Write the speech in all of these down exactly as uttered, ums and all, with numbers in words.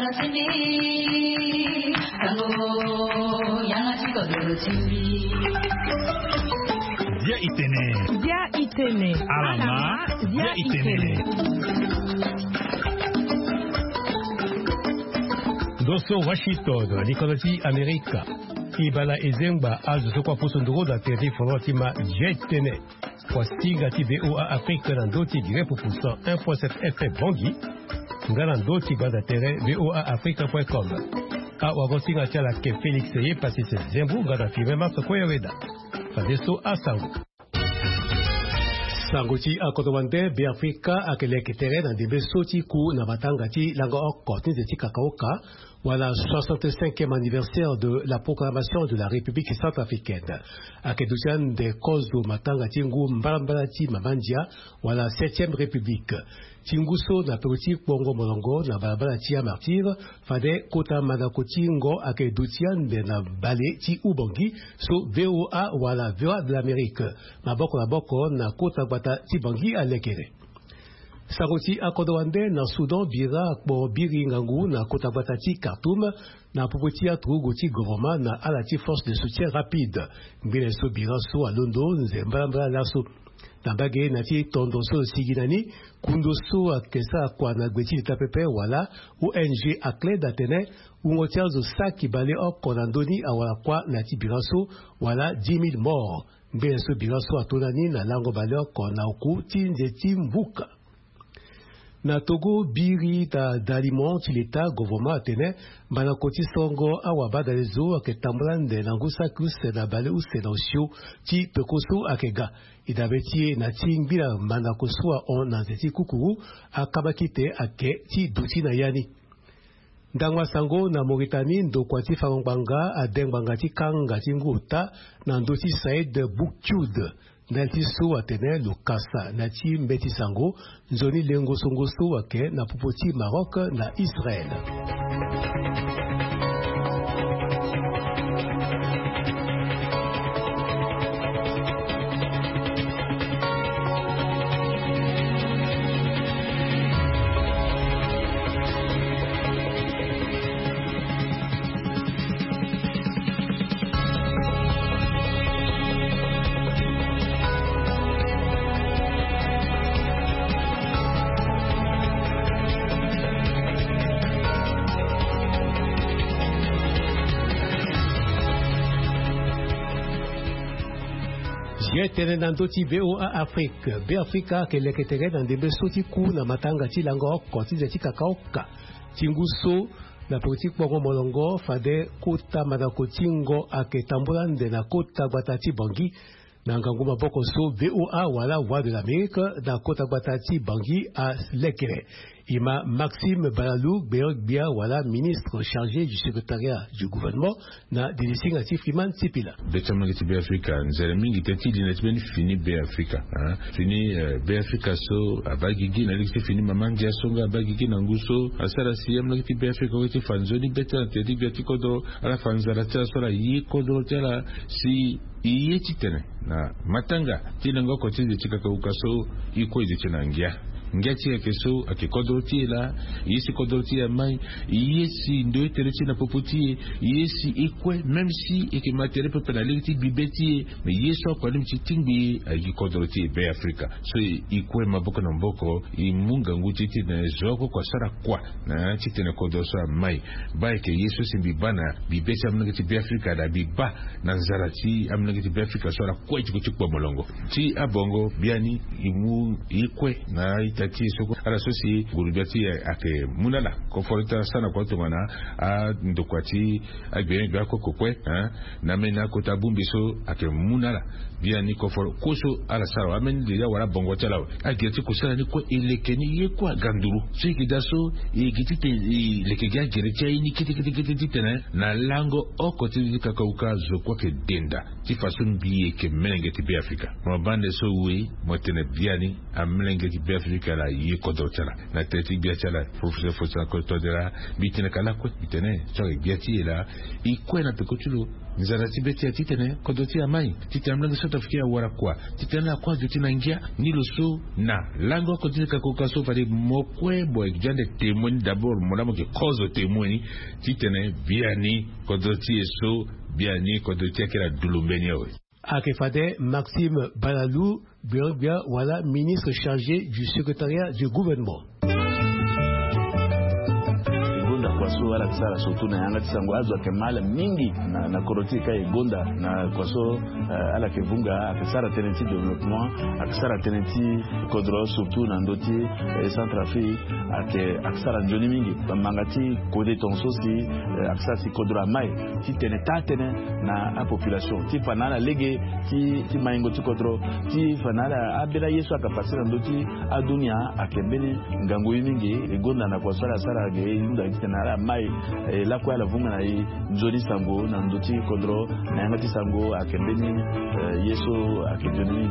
Dia itene. Dia itene. Alama. Dia itene. Doso Washington, Nikolati Amerika. Ibala ezengba azo sokwa pusunduro da terri forotima Dia itene. Kwa stinga ti B O A Afrique na doti direct pour cent un point sept F M Bongi. Ngana doti bada terre B O A Afrique point com. A wagosinga chala ke Félix Seye passé ses zembu ngana firme marso koyaweda. Fadeso a Sango. Sanguti a Kodowande, Biafrika, a Kelekere, dans des besoti ku na batangati, lango okoti de Tikakaoka, voilà soixante-cinquième anniversaire de la proclamation de la République centrafricaine. A Kedouchan de causes de Matangati Ngu Mbarambalati Mamandia, voilà septième République. Tinguso na Petit Bongo Molongo na Balabalati Martyr, Fade Kota Manakoti Ngo a Kedouchan de na Balé Ti Ubongi, so V O A, voilà Voix de l'Amérique. Maboko la Boko na Kota Bata Tibangi a Lekere. Saroti a Kodowande na Soudan bira bo biri ngangu na Kota Bata Ti Khartoum na Popotia Trugoti Goroma na Alati Force de soutien rapide. Mbile so bira so a London Zembamba Lasso. Nabage nati tondoso siginani kundoso akesa kwa na gweti tapepe wala O N G akle datene ungotiazo saki bale op konandoni awala kwa nati biraso wala dix mille morts mbeso biraso atonani na lango bale kona oku tinje timbuka na Togo biri ta d'aliments l'État gouvernement atene bana koti songo awa bada lezo aketambulande na ngusa kuse na bale use na osio ti pekoso akega idabeti na tingbira bana koswa on na zeti kukuru akabakite ake ti duti na yani ndangwa sango na Mauritanie ndo kwati fangbanga adengbanga ti kanga ti nguta na ndoti Saïd Boukchoud Nati so atene lokasa nati mbeti sango nzoni lengo songo so wake na popoti Maroc na Israël. Tene nandoti V O A Afrique, Biafrika keleketere na ndembe soti ku na matanga ti lango koti zeti kakaoka. Tinguso na politique bongo molongo fade kota manakotingo aketambulande na kota batati bangi na nganguma boko so V O A wala Voix de l'Amérique na kota batati bangi a Lekere. Ima Maxime Balalou Beogbia wala ministre chargé du secrétariat du gouvernement na Délicinga Tifriman Tipila. Betamanga ti Biafrika nzelemingi teti dinetbeni fini Biafrika. Fini Biafrika so abagigi na likti fini mamangia songa abagigi na nguso asara siyam na ti Biafrika weti fanzoni beta tedi gati kodro ala fanzara tela sola yi kodro tela si iye titene na matanga tilengo kotizi chikaka ukaso iko izitinangia ngati ya keso akikodroti la yesi kodroti ya mai yesi ndo tereti na popoti yesi ikwe même si eke matériel pe penaliti bibeti me yeso kwa limchi tingbi akikodroti be Afrika so ikwe maboko na mboko imunga nguti tina joko kwa sara kwa na chitene kodroso mai ba ke yeso simbi bana bibeti amnagati be Afrika da biba na nzarati amnagati be Afrika sara kwa chiko chiko molongo ti abongo biani imu ikwe na tati soko ala sosi gurubiati ake munala konforta sana kwa tumana a ndokwati agbe gba kokokwe na mena kota bumbiso ake munala bia ni konfor koso ala sara amen dia wala bongo tala ageti kusala ni ko elekeni ye kwa ganduru so ikidaso igitite lekega gerecha ini kiti kiti kiti tena na lango okoti kakauka zokwa ke denda ti façon biye ke melengeti be Afrika mabande so we motene biani a melengeti be Afrika kala yi kodro chala na teti bia chala professeur Fosa Kotodera bitene kala ko bitene chare biati la i kwena pe kotulo nzara tibeti atitene kodoti amai titamla de South Africa wara kwa titena kwa jotina ngia ni loso na lango koditi kakoka so fari mokwe boy jande témoin d'abord monamo ke cause témoin titene biani kodoti eso biani kodoti akela dulumbeni yawe. Akefade Maxime Balalou, Birbia, voilà, ministre chargé du secrétariat du gouvernement. Kwaso ala kisara sotu na yanga tisango azwa kemala mingi na na koroti kai gonda na kwaso uh, ala kevunga akisara tenenti development akisara tenenti kodro surtout na ndoti eh, Centrafrique ake akisara njoni mingi mangati kode tonso si eh, akisara si kodro mai ti tene tatene na a population ti fanala lege ti ti maingo ti kodro ti fanala abira yesu akapasira ndoti adunia akembeni ngango mingi gonda na kwaso ala sara ge inda tena mai la kwa la vunga na i njoni sango na ndoti kodro na yangati sango akembeni yeso akejoni.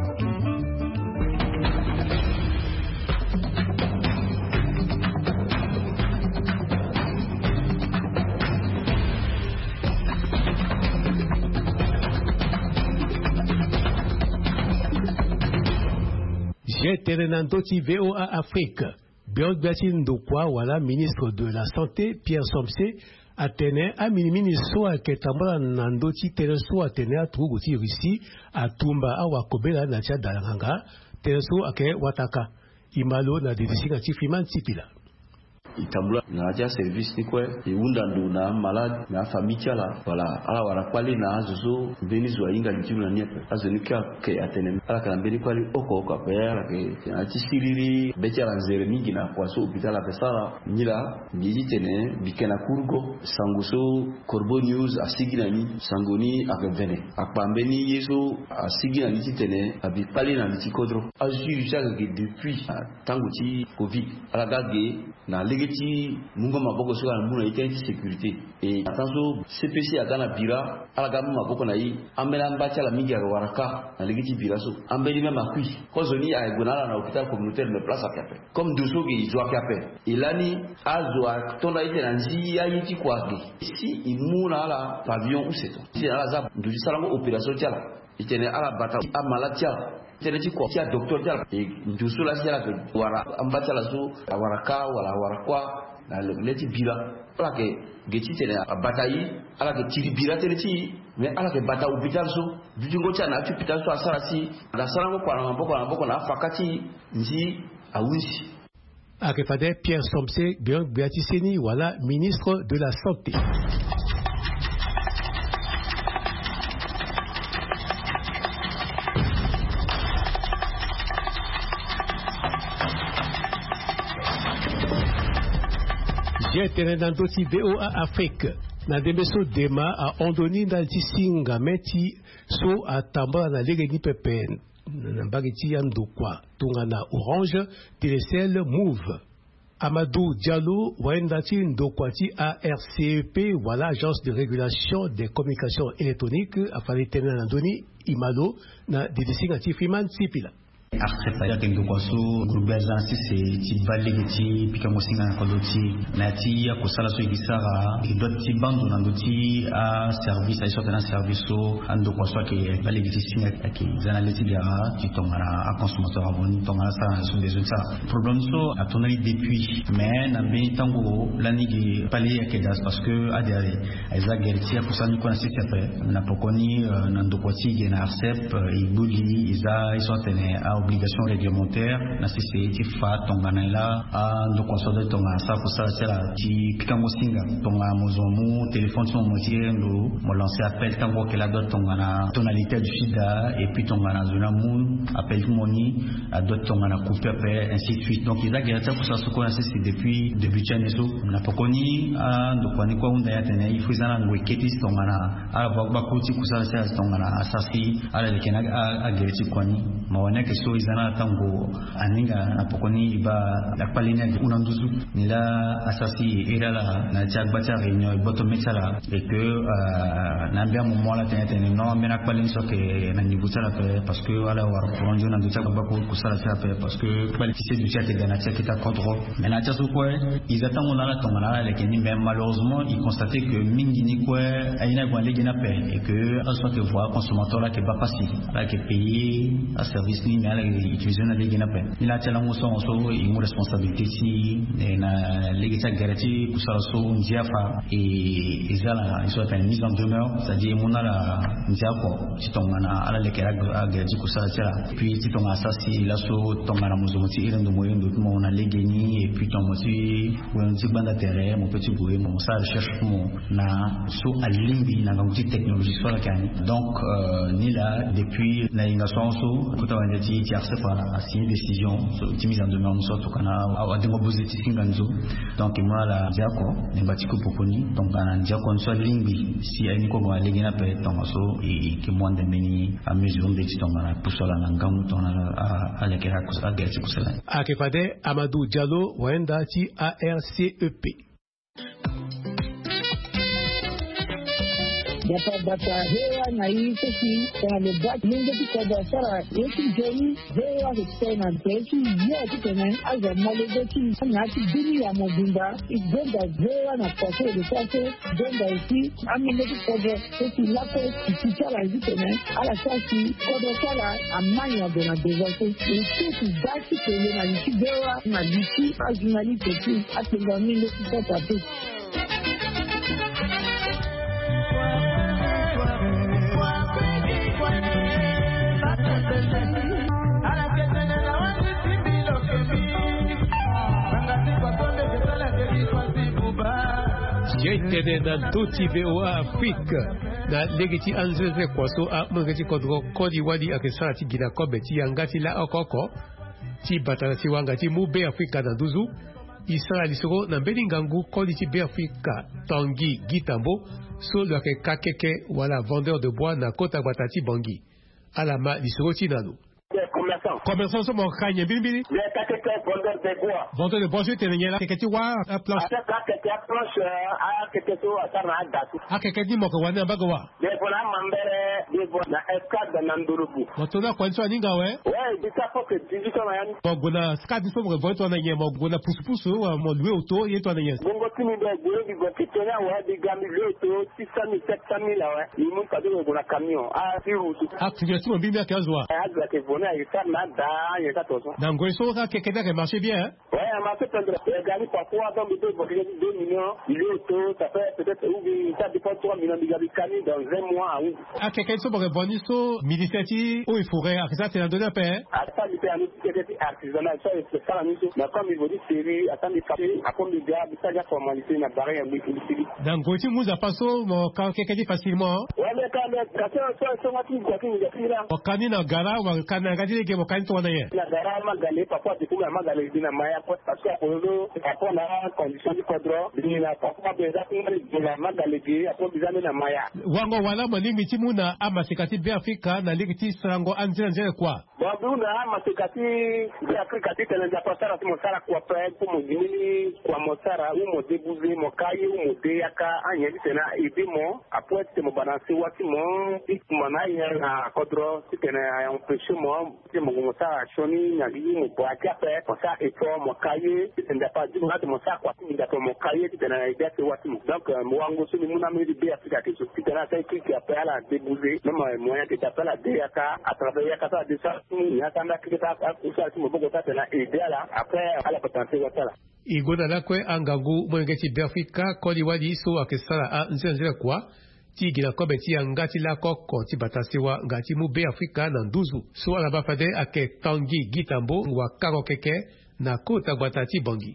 J'ai Terenandoti V O A Afrique. Biot Biatin Dokwa, voilà, ministre de la Santé, Pierre Somse, Atene, a minimini soa ketambala nandoti tereso Atene a Trugoti Russi, a Tumba a Wakobela Nacha Dalanga, tereso ake Wataka, Imalo na décision Tifiman Tipila. Itambula na aja service ni kwe iunda ndu na malade na famille la voilà ala wala kwali na zuzo benizo inga ntimu na niepe azonika ke Atene ala kana beni kwali oko oko apera ke na tisiriri becha la nzere mingi na kwaso hospital la pesara nila ngiji tene bikena kurgo sanguso Corbo News asigina ni sangoni akavene akpambeni yeso asigina ni tene abipali na ntikodro azuri chaque que depuis tanguti covid ala gage na legeti mungo maboko so na muna ite sécurité et attention C P C akana bira ala gamu maboko na yi ambela mbacha la mingi ya waraka na legeti bira so ambeli même akui kozoni a gonala na hôpital communautaire de place akape comme doso ki izwa akape ilani azwa tonda ite na nzi ya yiti kwage si imuna ala pavillon ou c'est si ala za ndu salango opération tiala itene ala bata amala tiala teneti ko tia docteur tiala e nduso la tiala ko wara ambata la so waraka wala warakwa na leti bira ala ke geti tene abatayi ala ke tiri bira teneti mais ala ke bata hôpital so dujingo tia na hôpital so asarasi na salango kwa na mboko na mboko na fakati nji awunji. Akefade Pierre Somse Biatiseni, voilà, ministre de la Santé. J'ai Terenandoti V O A Afrique. Na demeso dema a ondoni na tisinga meti so a tamba na legeni pepe na bagiti yandokwa tunga na Orange Telecel Move. Amadou Diallo waendati ndokwati A R C P, voilà, agence de régulation des communications électroniques afali Terenandoni Imalo na didisinga tifiman sipila. Arcepa ya kendo kwaso groupe agence c'est tibalegi pika mosinga na koloti na ti ya kosala so ibisara et doti bando na doti a service ay sorte na service so ando kwaso ke balegi singa ke zanaleti dia ti tongara a consommateur aboni tongara sa so des autres problème so a tonali depuis mais na ben tango lani ge pali ya kedas parce que adere aiza gerti ya kusani kwa sisi après na pokoni na ndokwati ge na Arcep e buli iza isotene a obligation réglementaire na C C I fa tongana la a ndo console tonga sa pour ça c'est la ti pikango singa tonga mozomu téléphone son motier ndo mo lancer appel tango que la dot tongana tonalité du sida et puis tongana zona moon appel moni a dot tongana couper après ainsi de suite donc ils a géré ça pour ça ce qu'on a c'est depuis début de année so na pokoni a ndo kwani kwa unda ya tena il faut zana ngweketi tongana a ba ba kuti kusala ça tongana asasi ala lekena a géré kwani mawana ke so izana tango aninga napokoni iba la palina unanduzu nila asasi era la na jagbacha réunion boto mechala et que euh, na mbia moment la tene non mena palin so ke na niveau ça la parce que ala war pronjo na ducha ba ko kusala ça parce que qualifier du chat de na chat ta contrôle mais na tso quoi ils attendent on la tomala les keni mais malheureusement ils constataient que mingi ni quoi aina kwa legi na paix et que à soit que voir consommateur là qui pas facile là qui payer à service ni mais là utiliser na legi na paix il a tela mo so so il mo responsabilité si na legi ta garantie kusala so njiafa et izala ils sont une mise en demeure c'est-à-dire mon ala njiako titongana ala lekera garantie kusala tela puis titonga ça si là so tongana muzumoti ile ndo moyo ndo mo na legi ni et puis tomoti on dit banda terre mon petit bourré mon ça cherche mon na so alimbi na ngouti technologie so la kani donc euh, ni là depuis la innovation so kota wanda ti ti arse pa a signé décision so mise en demeure so to kana a de mobositi singanzo donc moi la diako ni batiko pokoni donc ana diako so limbi si ai ko mo legi na pe tomaso et que moi de meni a mesure de tongana pusola na ngamu tona a la kera ko a gerti kusala akepade Amadou Diallo wenda ti A R C E P. Data data hewa na hii sisi kwa lebaki mingi tuko dasara yesu jeni hewa kutena teki yote tena aza malezeki na ati bini ya mobimba igonda hewa na kwaso de kwaso gonda isi amine tuko sisi lapo kichara hizi tena ala sasi kodo kala amanya de na devote isi basi kele na isi hewa na disi ajunali teki atenga mingi tuko tapu. J'étais dans Doti V O A Afrique na legiti anzeze kwaso a mangati kodro kodi wadi akesati gina kobeti yangati la okoko ti batala ti wangati mu be Afrika na duzu isra lisoro na belingangu kodi ti be Afrika Tanguy Gitambo so lo ke kakeke wala vendeur de bois na kota batati bangi alama lisoro ti nanu commerçant. Commerçant so mo kanye bilibili. Les kakeke vendeur de bois. Vendeur de bois je tenye la keketi wa a planche. Ata kakeke a planche a keketi so atana datu. A keketi mo ko wana bagwa. De bona mambere de bois na escade na ndurubu. Motona kwanso aninga we. Ouais, bisa faut que dix so mayani. Mo gona skadi so mo voito na nye mo gona pusu-pusu wa mo louer auto yeto na nye. Bongo tini de gwe di go kitenya wa di gami auto six cent mille sept cent mille wa. Imu kadu go na camion. A fi route. A tu mo bimia kazwa. A za ke bona dans Goïso, quelqu'un qui marche bien. Oui, elle marche bien. Elle gagne parfois dans deux millions. Il est auto, ça fait peut-être ça dépend trois millions de gabicani dans un mois. Ah, quelqu'un qui pourrait venir sur Midicati ou il faudrait ça c'est un donné paix. À ça, il fait un autre qui est artisanal. Ça, c'est ça la mission. Mais comme il veut dire série, attends, il fait à comme il dit, ça, il y a formalité, il y a barrière, il y a dans Goïso, nous avons passé quand quelqu'un dit facilement. Oui, mais quand il y a au canina gara ou canagadi qui est au canton d'ailleurs. La gara magalé, parfois, du coup, la magalé, il y a maya, parce que pour nous, après, on a condition du cadre, il y a parfois des actions de la magalé, après, des années de maya. Wango wala malingi timuna ama sikati be Afrika na ligiti sango anzira nzere kwa. Babu na ama sikati be Afrika tena nja pasara tu mosara kwa pa ku mugini kwa mosara u mo debuze mo kaye u mo de yaka anye tena idimo après te mo balancer wati mo ikuma ya na kodro tena ya empêcher mo te mo mosara shoni na li mo kwa kape pour ça et pour mo kaye tena pas du mo mo sa kwa tinda to mo kaye tena ide te wati mo donc mo wango so ni muna mi be Afrika ke so tena sai ki ki apela la debuze même moyen que t'appelles la de yaka à travers yaka ça de ça yakanda kita akusa tu mbogo tata na idea après ala potentiel watala igona lakwe angangu mwengeti Afrika kodi wadi so akesala a nzenzele kwa ti gina kobeti ngati la koko ti batasiwa ngati mu be Afrika na nduzu so ala bafade ake Tanguy Gitambo wa karo keke na kota batati bangi.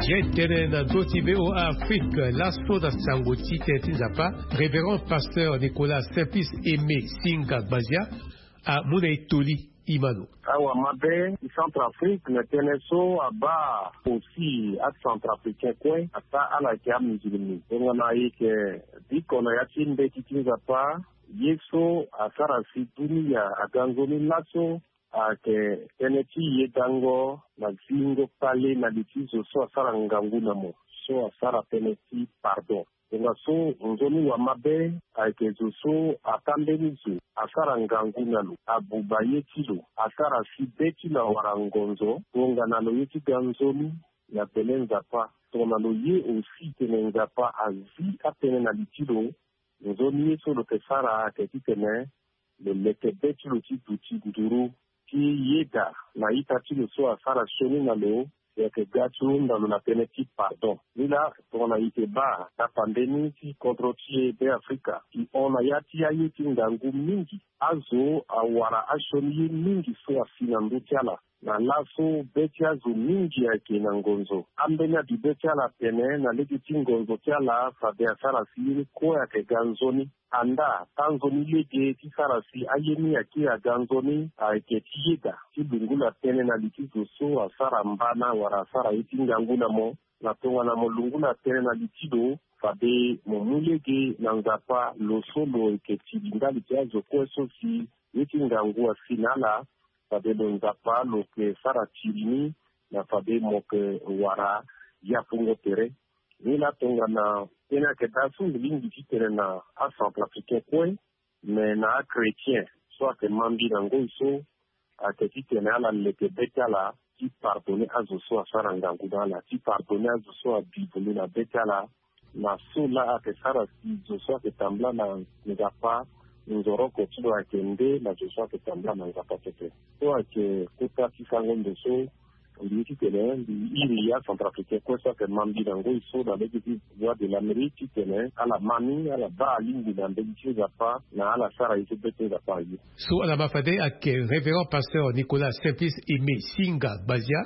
J'étais dans d'autres V O A Afrique, l'assaut de Sangoti Tinzapa, révérend pasteur Nicolas Simplice Aimé Singa Bazia, à Muneitoli, Imano. Awa mabe, Centrafrique, ne tenait so à bas aussi à Centrafricain coin, à ça à la gamme musulmane. On a eu que, dit qu'on a yatin de Tinzapa, Yeso, à Sarasi, Dunia, à Ganzoni Lasso, a ke teneti yedango na zingo pale na litizo so asara nganguna mo so asara teneti pardon nga so nzoni wa mabe a ke so atambe nizu asara nganguna lu abuba yetilo asara si beti na warangonzo nga na lo yeti ganzoni ya belenza pa tona lo ye aussi tenenza pa azi atene na litilo nzoni yeso lo tesara ke titene le leke beti lo ti duti nduru ki yeda na itati le so asara shoni na lo ya ke gatu ndalo na peneti pardon nila tona ite ba ta pandemi ki kontrotie de Afrika ki ona yati ya yeti ndangu mingi azo awara ashoni mingi so afina ndutiala na laso betia zu mingi ya ke na ngonzo ambenya di betia la pene na legiti ngonzo tiala fa de asara siri ko ya ke ganzoni anda tanzoni lege ti sarasi ayeni ya ki ya ganzoni a ke tiyeda ti bungula pene na litizo so asara mbana wara asara iti nganguna mo na tonga na molungula pene na litido fabe momulege na nzapa losolo ke tibingali tiazo kweso si iti ngangua finala fabe lo nzapa lo ke sara tirini na fabe moke wara ya pungo tere nila tonga na pena ke dasu lingi titere na a Centrafricain coin me na chrétien soit que mambi na ngoiso a ke titere ala leke betala ti pardonner azo so asara ngangudala ti pardonner azo so a bibulu na betala na sola a ke sara si zo so ke tambla na ngapa nzoroko tido a kende na zo so ke tambla na ngapa tete so a ke kuta ti sangondo so ndi titene ndi iri ya Centrafricain kwa sa ke mambi na ngoiso na legiti voix de l'Amérique titene ala mami ala ba lingi na ndegi zapa na ala sara ite bete zapa yi so ala mafade ak révérend pasteur Nicolas Simplice Aimé Singa Bazia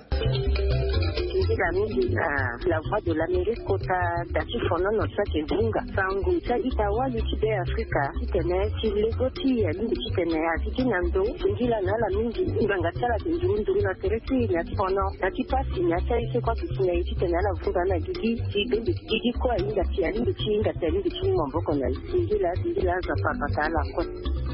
la midi la voix de l'Amérique kota dati fono no sa ke bunga sangu sa itawa yitide Afrika titene tilegoti ya lingi titene atiki nando ngila na la mingi nganga tsala tinjundu na teresi na fono ati pasi na sai se kwa kusina titene la funga na gigi gigi gigi kwa inga tia lingi chinga tia lingi chinga mboko na ngila ngila za papa kala kwa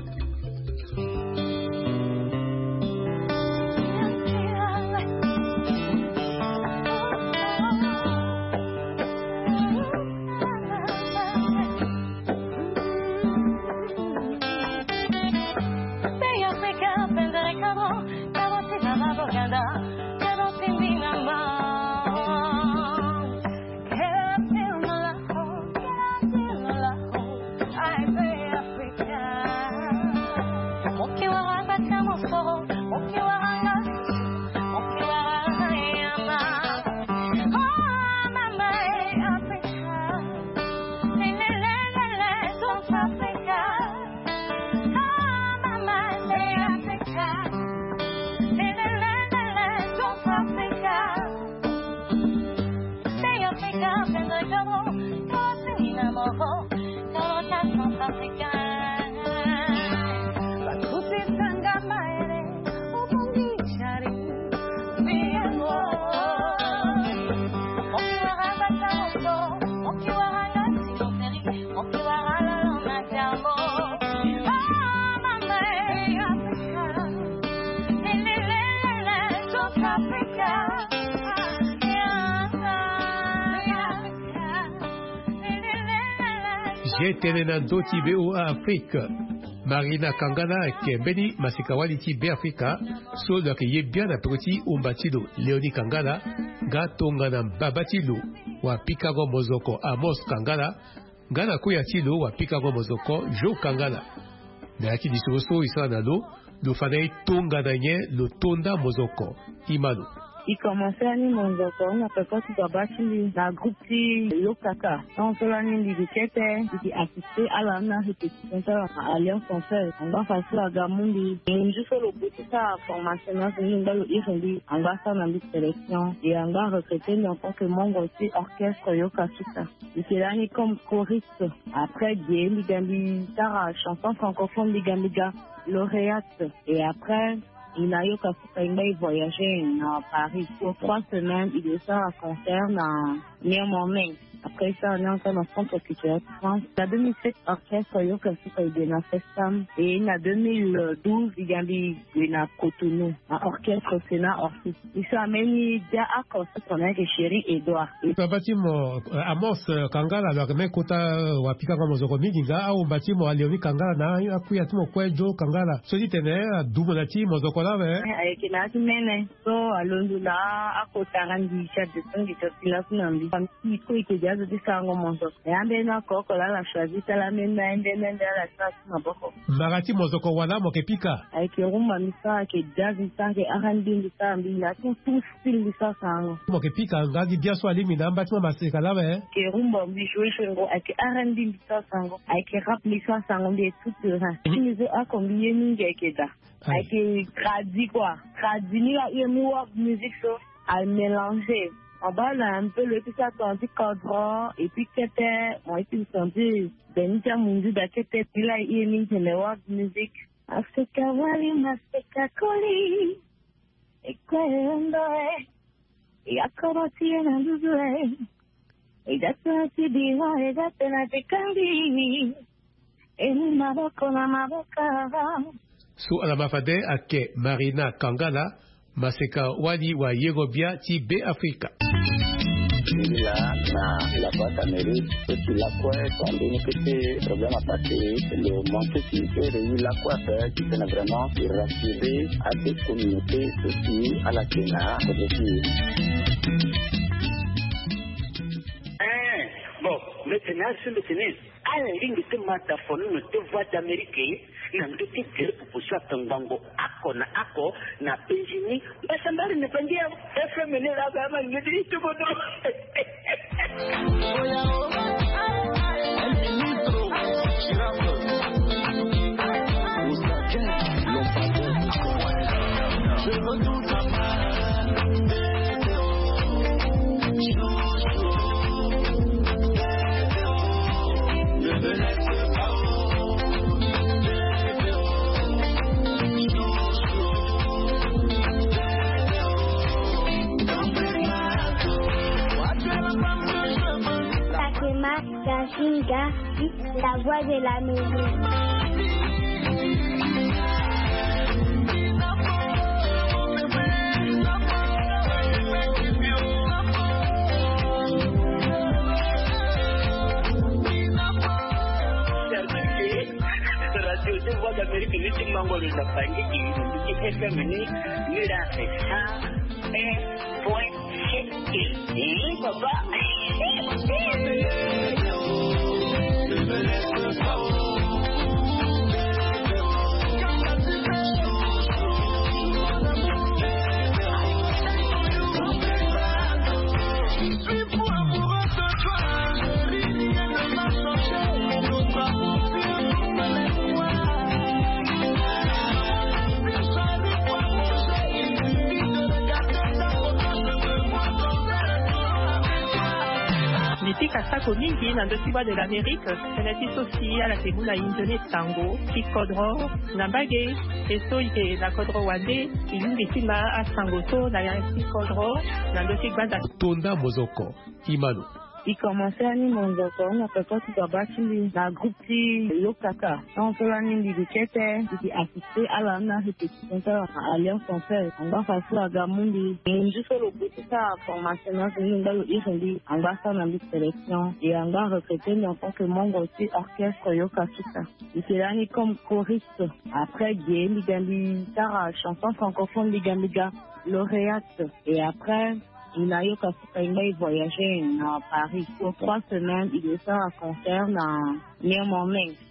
J'étais dans d'autres V O A Afrique. Marina Kangana Kembeni Masikawaliti B Africa, so da ke bien aproti umbatilo Leoni Kangana, Gatongana Babatilo, wa Pikago Mozoko Amos Kangana, Gana Kuyatilo wa Pikago Mozoko Jo Kangana. Naki disoso isa nalo, lo fanei Tonga Danye, lo Tonda Mozoko, Imano. Il commençait à nous montrer qu'on a fait quoi tout d'abord la groupe qui Yokaka. On fait la ligne du quête qui assistait à la répétition à Alliance française. On va faire la gamundi. Et juste le bout de sa formation, on va le irrégulier. On va faire la sélection et on va recruter en tant que membre aussi orchestre Yokasuka. Et c'est là comme choriste. Après, Dieu, Ligambi, Tara, chanson francophone Ligambiga, lauréate. Et après, il a eu qu'à voyager à Paris pour trois semaines. Il est à concert dans Néermontming. Après ça, on est encore dans le centre culturel de France. En deux mille sept, orchestre Yokasuka est dans Festam. Et en deux mille douze, il y a eu à Cotonou, un orchestre au Sénat Orsi. Ils sont amenés à concert qu'on a avec Chéri Edouard. Le bâtiment Amos Kangala, alors même quand on a piqué comme on a dit, au bâtiment Léonie Kangala, na a pu être mon coin Joe Kangala. Ce qui tenait à double nati, mon zokola, avec une semaine, so à Londula, à Kotarandi, chef de son, qui est là, comme si il était déjà de sango monzo. Et en bien encore, qu'on a choisi, ça la même, en bien, en bien, la chasse, ma boko. Marati mozoko wana mokepika. Avec rumba misa, qui jazz misa, qui arandi misa, misa, tout tout style misa sango. Mokepika, ngadi dia swali minamba tu masika la ve. Qui rumba bijoué chengo, avec arandi misa sango, avec rap misa sango, des tout terrain. Si nous a combien mingi avec ça. Avec tradi quoi, tradi ni la émoua musique so, à mélanger. En bas, là, un peu le petit atlantique cadran, et puis qu'était, on était senti, Benita Mundu, da qu'était, puis là, il y a mis de la musique. Africa Wali, Maseka Koli, et quoi, et et à Koroti, et à Douzoué, et d'être si diwa, et d'être la Tekandi, et nous m'avons la Mavoka. Sous Alamafade, Ake, Marina Kangala, Maseka Wali wa Yegobia ti be Africa. Là, na la boîte Amérique, et puis la quoi, quand on a des problèmes à partir, le manque qui fait de la quoi faire, qui peut vraiment rassurer à des communautés aussi à la Kenya, bon, maintenant, c'est le Sénat. À la ligne de Mataphone, de voix d'Amérique, n'a pas été que pour pousser un bango ako na ako na penjini. Mais ça m'a ne pas dire, F M N là, bah, mais je dis tout bon. Gasinga, la voix de la musique. Radio Voix d'Amérique, le petit mango de la famille qui est féminin, il a fait ça, un point et papa. Kasako mingi na ndoki bwa de l'Amérique, senati sosi ala teguna indone tango, ki kodro, na bage, eso ike na kodro wande, ilungi tima a tango so na yansi kodro, na ndoki bwa Tonda Mozoko, Imanu. Il commençait à nous montrer qu'on a fait quoi tout d'abord la groupe qui Yokaka. On fait la ligne du quête qui assistait à la répétition à Alliance française. On va faire la gamundi. Et juste le bout de sa formation, on va le irrégulier. On va faire la sélection et on va recruter en tant que membre aussi orchestre Yokasuka. Et c'est là comme choriste. Après, Dieu, Ligambi, Tara, chanson francophone Ligambiga, lauréate. Et après, il a eu qu'à voyager à Paris pour trois semaines. Il est à concert dans Néermontming.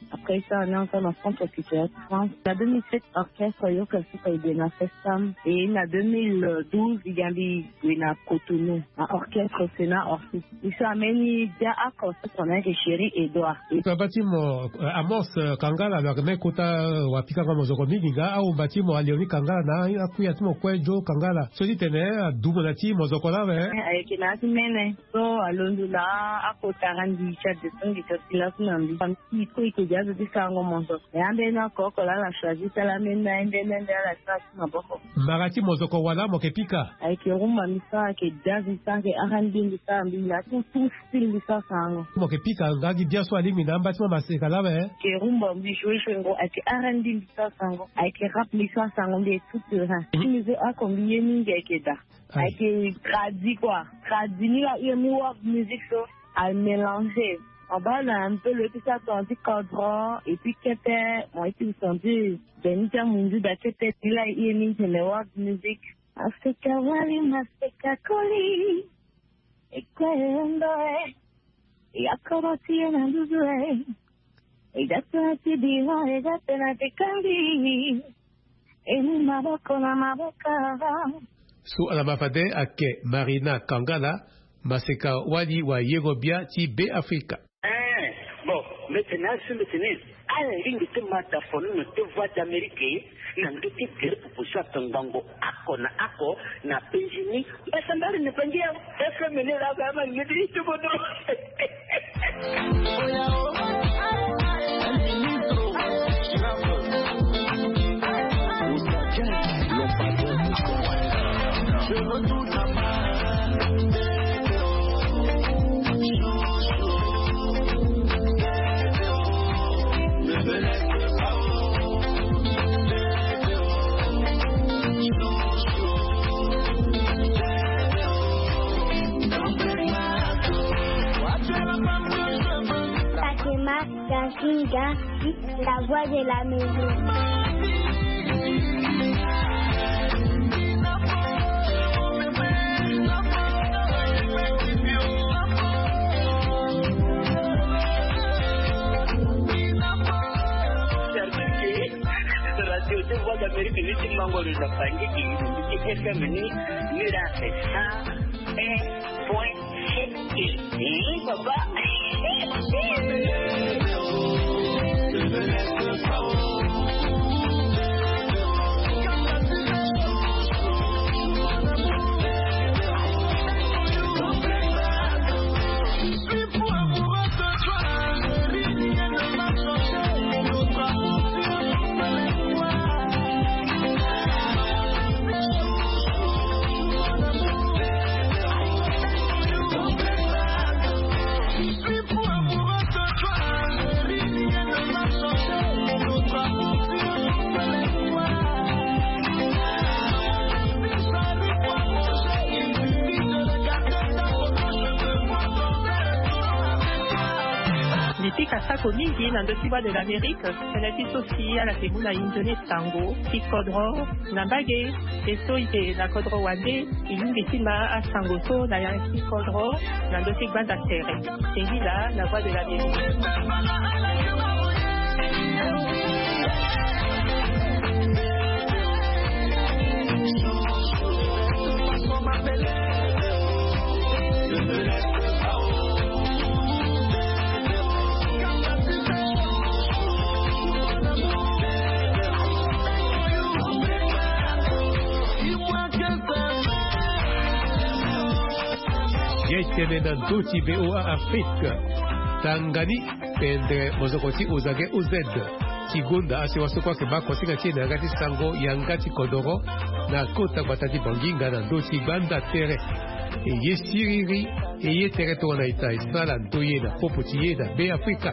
Après ça, on est ensemble en France occupée en France. En deux mille sept, orchestre Yoka Super Idena Festam. Et en deux mille douze, il y a eu Cotonou, un orchestre au Sénat Orsi. Ils sont amenés à construire son aide chéri Edouard. Bâtiment Amos Kangala, la même kota wapika kama zokomi kinga au bâtiment alioni Kangala na akuya timo kwejo Kangala. Sodi tene double nati mozokola ve. Avec une asmene, so alondula akotarandi chat de son ditosila sunambi. Comme si il y a des sango monzo. Et ambena koko la la choisi la mena indene la sa maboko. Marati mozoko wala mokepika. Avec rumba misa ke jazz misa ke arandi misa mbila tout tout style misa sango. Mokepika ngagi dia swali mina bâtiment maseka la ve. Ke rumba mbi jouer chwengo avec arandi misa sango. Avec rap misa sango de tout le rang. Nous a combien mingi ekeda. Avec tradi quoi. Tradi ni la yemu musique so à mélanger. En bas, on a un peu le petit attendu cadran, et puis qu'était, moi, et puis entendu, Benita Mundu, d'Akete, il a eu une téléwak musique. Africa Wali, Maseka Koli, et quoi, et à Koroti, et à Douzoé, et d'Atati, Divan, et d'Atati, Kandi, et Maboko, na Maboka. Sous Alamafade, Ake, Marina Kangala, Maseka Wali, wa Yegobia, ti B Africa. Bon, maintenant, ce maintenant, à la ligne de mataphone, nous te voix d'Amérique, nous te dire pour pousser à ton bango, ako na ako, na penjini, mais ça m'a ne pas dire, est-ce que mener la gamme, il dit tout bon. Gasinga, la voix de la maison. Radio de voix d'Amérique, nous sommes en de la famille qui est féminine, nous la fait ça, un point sept et papa. Nitika sako mingi na ndokiba de l'Amérique, senati sosi ala temuna indone tango, kikodro, nambage, eso ite na kodro wande, ilungi tima a sangoto na ya kikodro, na ndokiba da tere. Et là, la voix de l'Amérique. Yetene na doti B O A Afrique. Tangani pendre mozokoti uzage uzed. Kigunda asiwasokwa keba kosinga chene ngati sango yangati kodoro na kota batati banginga na doti banda tere. Eye siriri eye tere to na ita isala ntoye na popoti na B Africa.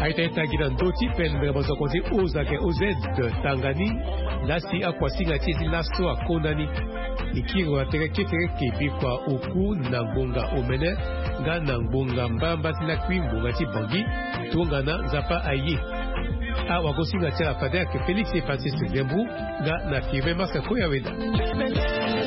haitaitagira ndoti pen merabazo kozi ozake ozed tangani lasi akwasinga chizi laso akonani ikiro atere kekere kebi kwa uku na ngonga omene nga na ngonga mbamba tina kwimbo ngati bangi tungana zapa ayi a wagosinga tia fadek Félix et Francis Dembrou nga na firme maska koya weda